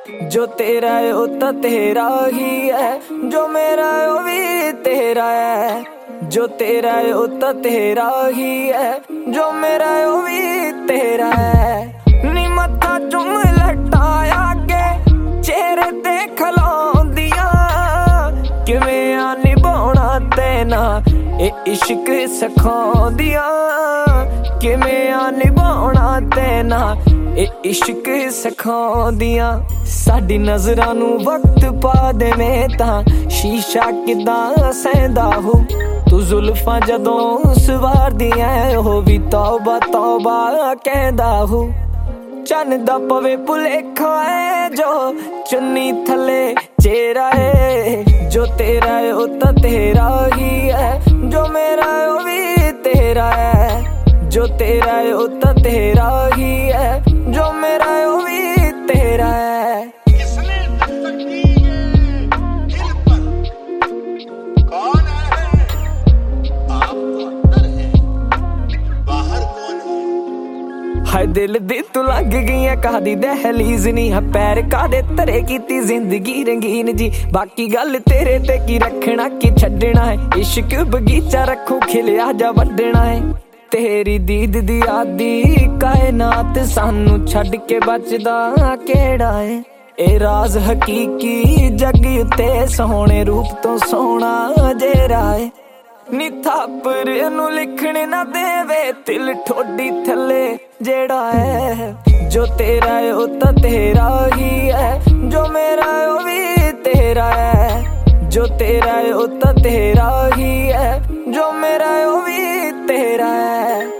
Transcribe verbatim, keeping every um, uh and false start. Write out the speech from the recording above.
जो तेरा है वो तो तेरा ही है, जो मेरा है वो भी तेरा है। जो तेरा है वो तो तेरा ही है, जो मेरा है वो भी तेरा है। नी मत्था चुम लटाया के चेहरे ते खलाउंदियां, किवें आ निभाउणा तेना ए इश्क सिखाउंदियां, किवें आ निभाउणा तेना ए इश्क सिखाउंदियां। साडी नज़रां नूं वक्त पा देवें तां शीशा किदां सैंदा हो, तू जुल्फां जदों सवारदियां हो भी तौबा तौबा कहंदा हो। चन्न दा पवे भुलेखा है जो चुन्नी थले चेहरा है, जो तेरा है वो तो तेरा ही है, जो मेरा है वो भी तेरा है। जो तेरा है वो तो तेरा ही है, जो मेरा है वो भी तेरा है। किसने दस्तक दी है दिल पर, कौन है? आप तो अंदर है, बाहर कौन है? हाय दिल दी तू लग गई है कादी दहलीज नी, है पैर कादे तरे कीती जिंदगी रंगीन जी। बाकी गल तेरे ते की रखना की छड्डना है, इश्क बगीचा रखू खिलिया जा वड्डना है। तेरी दीद दी आदि कायनात सानू छड्ड के बचदा केड़ा है। ए राज हकीकी जग उत्ते सोहणे रूप तो सोहना जेरा है। नी थापर नू लिखण ना देवे दिल ठोडी थले जेड़ा है। जो तेरा है वो तो तेरा ही है, जो मेरा है वो भी तेरा है। जो तेरा है वो तो तेरा ही है, जो मेरा है वो भी तेरा है।